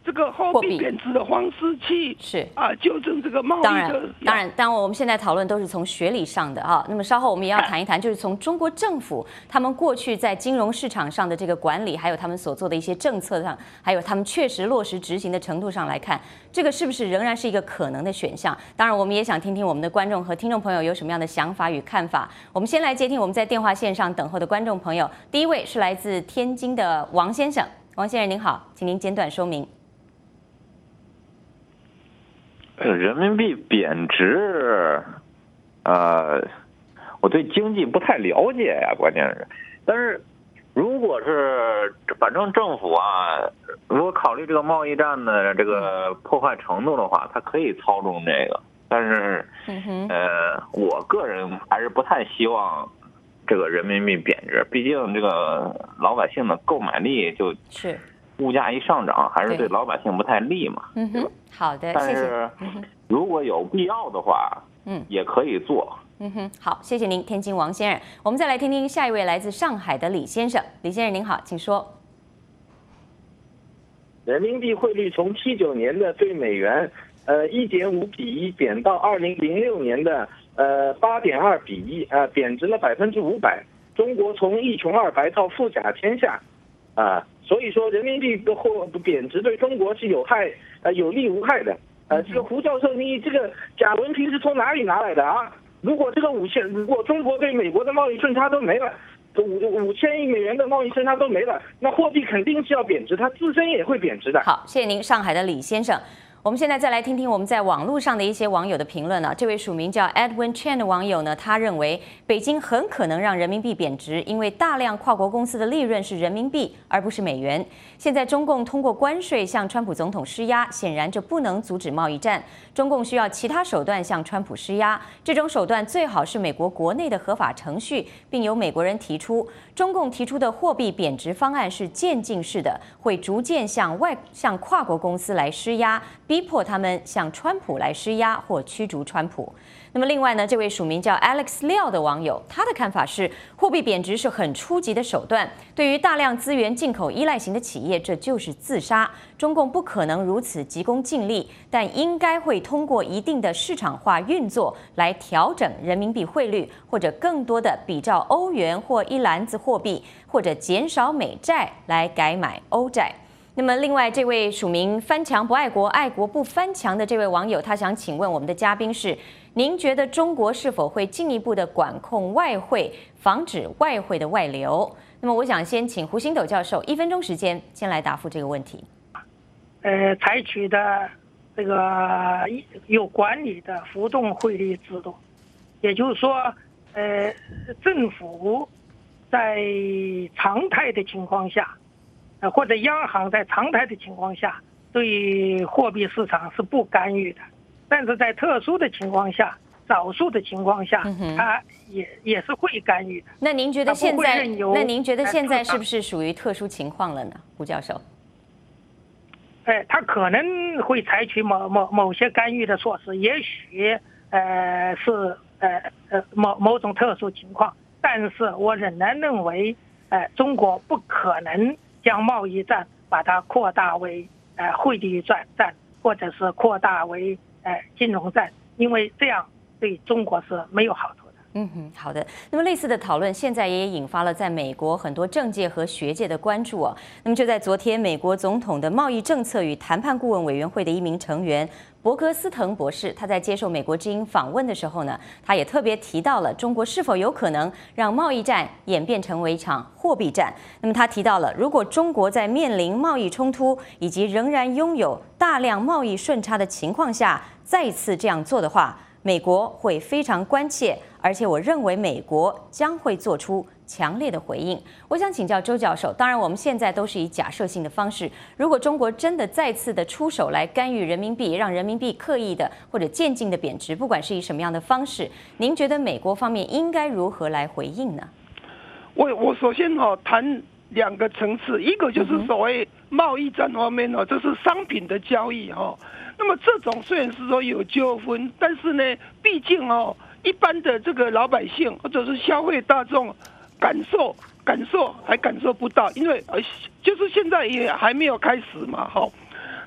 这个货币贬值的方式去是啊纠正这个贸易的。 当然，当然，当然，我们现在讨论都是从学理上的啊。那么稍后我们也要谈一谈，就是从中国政府他们过去在金融市场上的这个管理，还有他们所做的一些政策上，还有他们确实落实执行的程度上来看，这个是不是仍然是一个可能的选项？当然，我们也想听听我们的观众和听众朋友有什么样的想法与看法。我们先来接听我们在电话线上等候的观众朋友，第一位是来自天津的王先生。王先生您好，请您简短说明。 呃，人民币贬值，呃，我对经济不太了解呀，关键是，但是如果是反正政府啊，如果考虑这个贸易战的这个破坏程度的话，它可以操纵这个，但是，呃，我个人还是不太希望这个人民币贬值，毕竟这个老百姓的购买力就是物价一上涨，还是对老百姓不太利嘛。 嗯哼，好的， 但谢谢。 是如果有必要的话， 嗯， 也可以做。 嗯哼，好，谢谢您，天津王先生。我们再来听听下一位来自上海的李先生。李先生您好，请说。 人民币汇率从七九年的对美元呃一点五比一贬到二零零六年的呃八点二比一，啊，贬值了百分之五百。中国从一穷二白到富甲天下，啊，所以说人民币的货贬值对中国是有害呃有利无害的。呃，这个胡教授，你这个假文凭是从哪里拿来的啊？如果这个五千，如果中国对美国的贸易顺差都没了，五五千亿美元的贸易顺差都没了，那货币肯定是要贬值，它自身也会贬值的。 好，谢谢您，上海的李先生。我们现在再来听听我们在网络上的一些网友的评论呢。这位署名叫 Edwin Chen 的网友呢，他认为北京很可能让人民币贬值，因为大量跨国公司的利润是人民币而不是美元。现在中共通过关税向川普总统施压，显然这不能阻止贸易战。中共需要其他手段向川普施压，这种手段最好是美国国内的合法程序，并由美国人提出。中共提出的货币贬值方案是渐进式的，会逐渐向外向跨国公司来施压，逼迫他们向川普来施压或驱逐川普。那么另外呢，这位署名叫 Alex 廖的网友，他的看法是，货币贬值是很初级的手段，对于大量资源进口依赖型的企业，这就是自杀。中共不可能如此急功近利，但应该会通过一定的市场化运作来调整人民币汇率，或者更多的比照欧元或一篮子货币，或者减少美债来改买欧债。那么，另外这位署名翻墙不爱国，爱国不翻墙的这位网友，他想请问我们的嘉宾是：您觉得中国是否会进一步的管控外汇，防止外汇的外流？那么，我想先请胡星斗教授一分钟时间，先来答复这个问题。 呃，采取的这个有管理的浮动汇率制度，也就是说，呃，政府在常态的情况下。呃，或者央行在常态的情况下对货币市场是不干预的，但是在特殊的情况下、少数的情况下，它也也是会干预的。 那您觉得现在，那您觉得现在是不是属于特殊情况了呢，胡教授？ 哎，他可能会采取某某某些干预的措施，也许呃是呃呃某某种特殊情况，但是我仍然认为，呃，中国不可能将贸易战把它扩大为呃汇率战战，或者是扩大为呃金融战，因为这样对中国是没有好处的。 嗯哼，好的。那么类似的讨论现在也引发了在美国很多政界和学界的关注哦。那么就在昨天，美国总统的贸易政策与谈判顾问委员会的一名成员伯格斯滕博士，他在接受美国之音访问的时候呢，他也特别提到了中国是否有可能让贸易战演变成为一场货币战。那么他提到了，如果中国在面临贸易冲突以及仍然拥有大量贸易顺差的情况下再次这样做的话，美国会非常关切，而且我认为美国将会做出强烈的回应。我想请教周教授，当然我们现在都是以假设性的方式，如果中国真的再次的出手来干预人民币，让人民币刻意的或者渐进的贬值，不管是以什么样的方式，您觉得美国方面应该如何来回应呢？ 我我首先哈、哦、谈两个层次，一个就是所谓贸易战方面哦，这是商品的交易哈、哦。那么这种虽然是说有纠纷，但是呢，毕竟哦，一般的这个老百姓或者是消费大众感受感受还感受不到，因为呃，就是现在也还没有开始嘛，哈。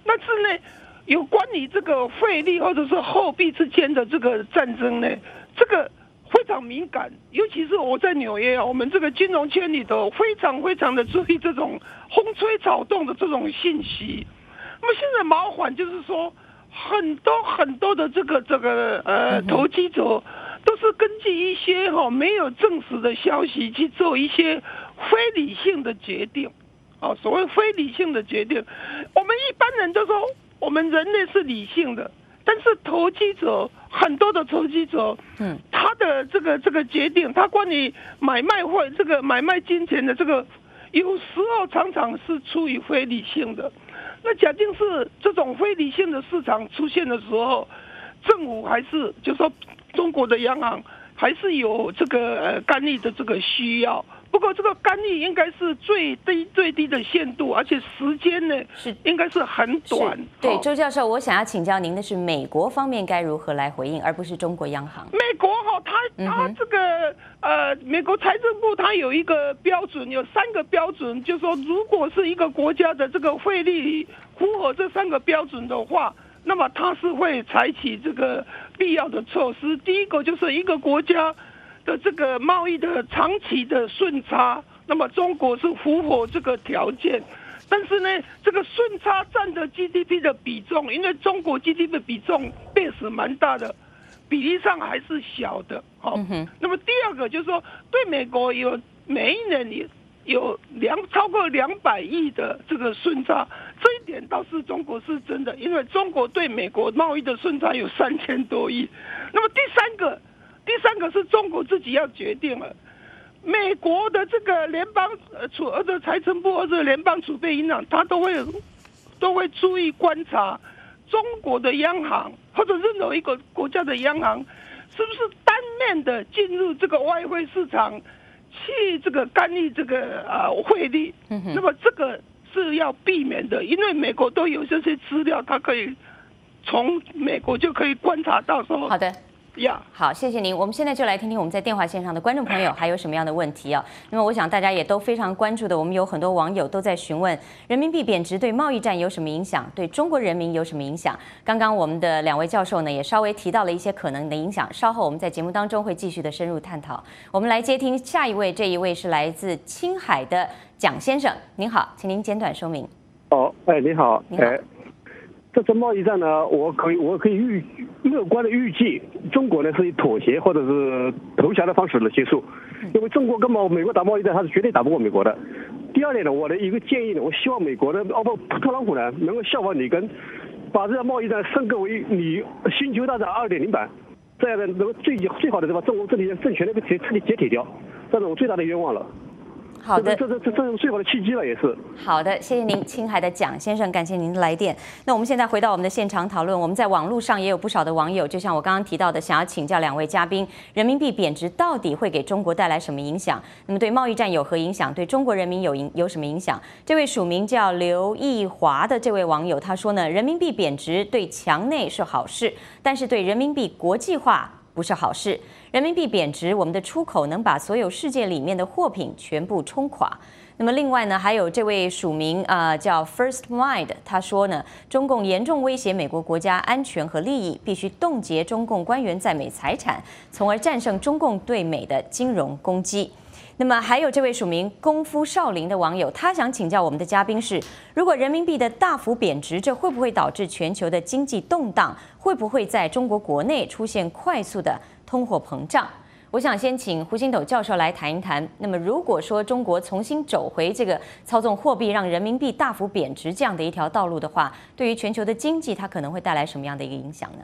但是呢，有关于这个汇率或者是货币之间的这个战争呢，这个非常敏感，尤其是我在纽约，我们这个金融圈里头非常非常的注意这种风吹草动的这种信息。那么现在麻烦就是说，很多很多的这个这个呃投机者都是根据一些哈、哦、没有证实的消息去做一些非理性的决定，啊，所谓非理性的决定，我们一般人都说我们人类是理性的。但是投机者很多的投机者，嗯，他的这个这个决定，他关于买卖或这个买卖金钱的这个，有时候常常是出于非理性的。那假定是这种非理性的市场出现的时候，政府还是就说中国的央行还是有这个呃干预的这个需要。不过这个干预应该是最低最低的限度，而且时间呢是应该是很短。 对，周教授，我想要请教您的是，美国方面该如何来回应，而不是中国央行。 美国哈，他他这个呃，美国财政部它有一个标准，有三个标准，就是说如果是一个国家的这个汇率符合这三个标准的话，那么它是会采取这个必要的措施。第一个就是一个国家的这个贸易的长期的顺差，那么中国是符合这个条件，但是呢，这个顺差占的 G D P 的比重，因为中国 G D P 的比重base蛮大的，比例上还是小的。好、哦，嗯、那么第二个就是说，对美国有每一年有有两超过两百亿的这个顺差，这一点倒是中国是真的，因为中国对美国贸易的顺差有三千多亿。那么第三个。第三个是中国自己要决定了，美国的这个联邦呃储或者财政部或者联邦储备银行，它都会都会注意观察中国的央行或者任何一个国家的央行是不是单面的进入这个外汇市场去这个干预这个啊汇率，嗯、那么这个是要避免的，因为美国都有这些资料，它可以从美国就可以观察到说。 好的。 Yeah. 好，谢谢您。我们现在就来听听我们在电话线上的观众朋友还有什么样的问题啊？那么我想大家也都非常关注的，我们有很多网友都在询问人民币贬值对贸易战有什么影响，对中国人民有什么影响。刚刚我们的两位教授呢也稍微提到了一些可能的影响，稍后我们在节目当中会继续的深入探讨。我们来接听下一位，这一位是来自青海的蒋先生，您好，请您简短说明。 哦，哎，你好， 你好。 哎这次贸易战呢，我可以我可以预乐观的预计，中国呢是以妥协或者是投降的方式来结束，因为中国跟美国打贸易战，他是绝对打不过美国的。第二点呢，我的一个建议呢，我希望美国的哦不特朗普呢能够效仿里根，把这个贸易战升格为你星球大战二点零版，这样呢能够最最好的对吧？中国这里的政权能够彻底解体掉，这是我最大的愿望了。 好的， 这这这这是最好的契机了，也是。 好的，谢谢您，青海的蒋先生，感谢您的来电。那我们现在回到我们的现场讨论，我们在网络上也有不少的网友，就像我刚刚提到的，想要请教两位嘉宾，人民币贬值到底会给中国带来什么影响？那么对贸易战有何影响？对中国人民有影有什么影响？这位署名叫刘义华的这位网友他说呢，人民币贬值对墙内是好事，但是对人民币国际化不是好事。人民币贬值，我们的出口能把所有世界里面的货品全部冲垮。那么另外呢，还有这位署名啊、呃、叫 First Mind， 他说呢，中共严重威胁美国国家安全和利益，必须冻结中共官员在美财产，从而战胜中共对美的金融攻击。那么还有这位署名功夫少林的网友，他想请教我们的嘉宾是：如果人民币的大幅贬值，这会不会导致全球的经济动荡？会不会在中国国内出现快速的通货膨胀？我想先请胡星斗教授来谈一谈。那么，如果说中国重新走回这个操纵货币，让人民币大幅贬值这样的一条道路的话，对于全球的经济，它可能会带来什么样的一个影响呢？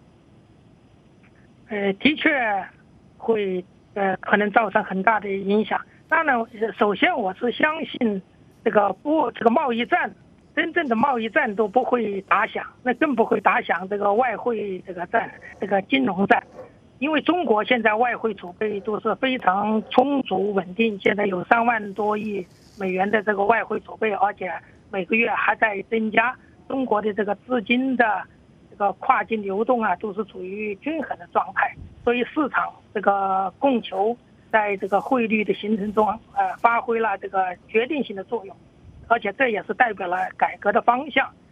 呃，的确会。呃，可能造成很大的影响。当然，首先我是相信这个不，这个贸易战，真正的贸易战都不会打响，那更不会打响这个外汇这个战，这个金融战。因为中国现在外汇储备都是非常充足稳定，现在有三万多亿美元的这个外汇储备，而且每个月还在增加。中国的这个资金的这个跨境流动啊，都是处于均衡的状态。所以市场这个供求在这个汇率的形成中，呃，发挥了这个决定性的作用，而且这也是代表了改革的方向。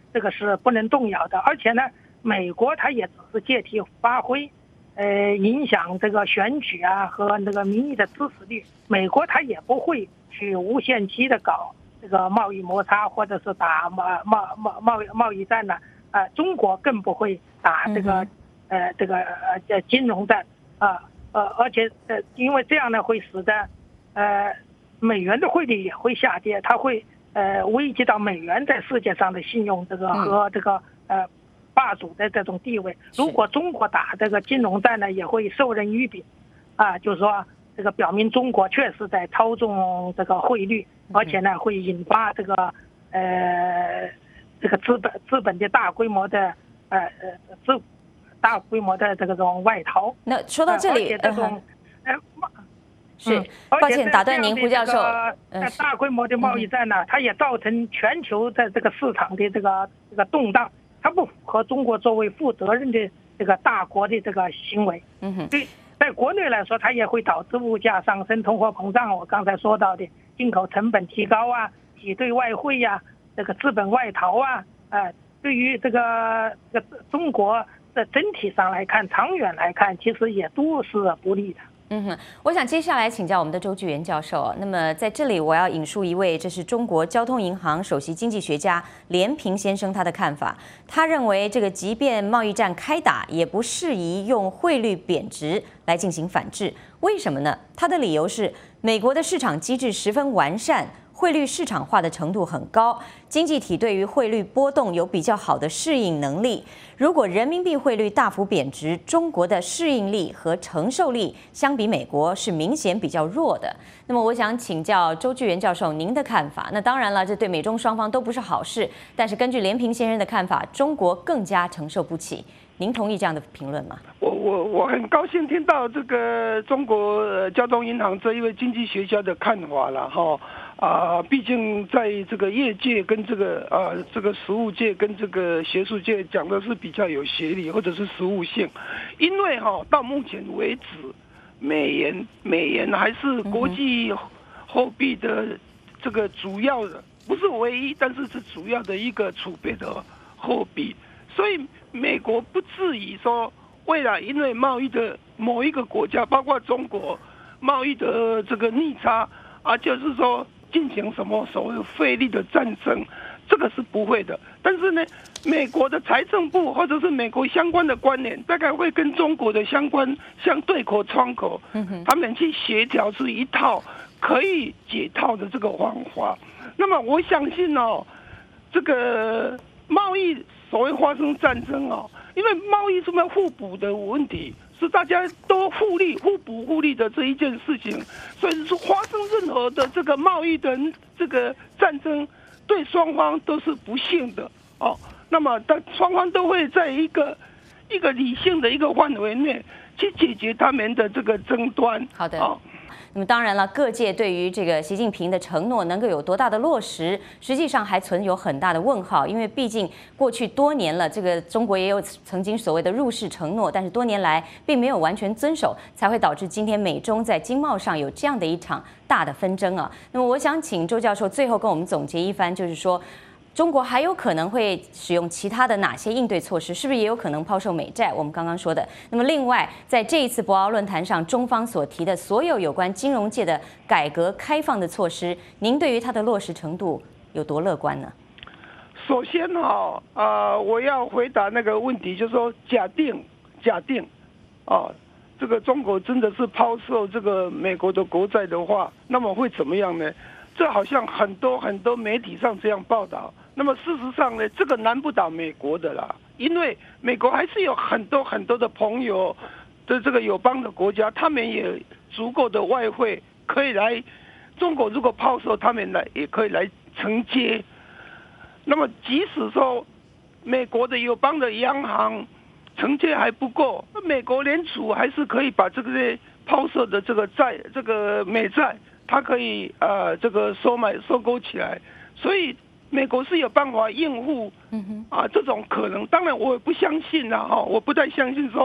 这个是不能动摇的。而且呢，美国它也只是借题发挥，呃，影响这个选举啊和那个民意的支持率。美国它也不会去无限期的搞这个贸易摩擦，或者是打贸贸贸贸易贸易战呢、啊。呃，中国更不会打这个、嗯、呃这个呃金融战啊呃而且呃因为这样呢会使得呃美元的汇率也会下跌，它会呃危及到美元在世界上的信用这个和这个呃霸主的这种地位。如果中国打这个金融战呢，也会授人以柄啊，就是说这个表明中国确实在操纵这个汇率，而且呢会引发这个呃。这个资本资本的大规模的呃呃资大规模的这个种外逃。 那说到这里， 而且这种呃是、嗯、抱歉打断您，胡教授。 呃，大规模的贸易战呢、嗯，它也造成全球在这个市场的这个这个动荡，它不符合中国作为负责任的这个大国的这个行为。 嗯哼， 对，在国内来说，它也会导致物价上升、通货膨胀。我刚才说到的进口成本提高啊，挤兑外汇呀、啊。这个资本外逃啊，呃，对于这个这个中国的整体上来看，长远来看，其实也都是不利的。 嗯哼，我想接下来请教我们的周巨源教授。那么在这里，我要引述一位，这是中国交通银行首席经济学家连平先生他的看法。他认为，这个即便贸易战开打，也不适宜用汇率贬值来进行反制。为什么呢？他的理由是，美国的市场机制十分完善。汇率市场化的程度很高，经济体对于汇率波动有比较好的适应能力。如果人民币汇率大幅贬值，中国的适应力和承受力相比美国是明显比较弱的。那么我想请教周巨源教授您的看法。那当然了，这对美中双方都不是好事，但是根据连平先生的看法，中国更加承受不起。您同意这样的评论吗？ 我我我很高兴听到这个中国交通银行这一位经济学家的看法了哈。啊，毕竟在这个业界跟这个啊这个实务界跟这个学术界讲的是比较有学理或者是实务性，因为哈到目前为止，美元美元还是国际货币的这个主要的，不是唯一，但是是主要的一个储备的货币，所以美国不至于说未来因为贸易的某一个国家，包括中国贸易的这个逆差啊，就是说。进行什么所谓费力的战争，这个是不会的。但是呢，美国的财政部或者是美国相关的官员，大概会跟中国的相关相对口窗口，他们去协调出一套可以解套的这个方法。那么我相信哦，这个贸易所谓发生战争哦，因为贸易是没有互补的问题。是大家都互利、互补、互利的这一件事情，所以说发生任何的这个贸易的这个战争，对双方都是不幸的哦。那么，但双方都会在一个一个理性的一个范围内去解决他们的这个争端。 好的。哦那么当然了，各界对于这个习近平的承诺能够有多大的落实，实际上还存有很大的问号。因为毕竟过去多年了，这个中国也有曾经所谓的入世承诺，但是多年来并没有完全遵守，才会导致今天美中在经贸上有这样的一场大的纷争啊。那么我想请周教授最后跟我们总结一番，就是说。中国还有可能会使用其他的哪些应对措施？是不是也有可能抛售美债？我们刚刚说的。那么，另外，在这一次博鳌论坛上，中方所提的所有有关金融界的改革开放的措施，您对于它的落实程度有多乐观呢？ 首先哈、哦，啊、呃，我要回答那个问题，就是说，假定，假定，啊，这个中国真的是抛售这个美国的国债的话，那么会怎么样呢？这好像很多很多媒体上这样报道。那么事实上呢，这个难不倒美国的啦，因为美国还是有很多很多的朋友的这个友邦的国家，他们也足够的外汇可以来中国，如果抛售，他们来也可以来承接。那么即使说美国的友邦的央行承接还不够，美国联储还是可以把这个抛售的这个债，这个美债，它可以呃这个收买收购起来，所以。美国是有办法应付啊这种可能，当然我也不相信啦哈，我不太相信说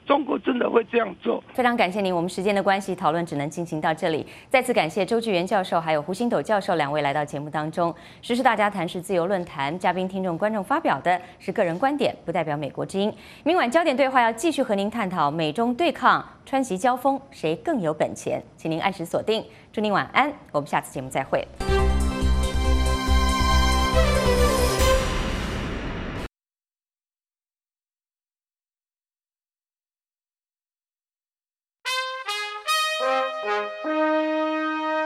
中国真的会这样做。 非常感谢您，我们时间的关系，讨论只能进行到这里。再次感谢周巨源教授还有胡星斗教授两位来到节目当中。时事大家谈是自由论坛，嘉宾、听众、观众发表的是个人观点，不代表美国之音。明晚焦点对话要继续和您探讨美中对抗、川习交锋，谁更有本钱？请您按时锁定。祝您晚安，我们下次节目再会。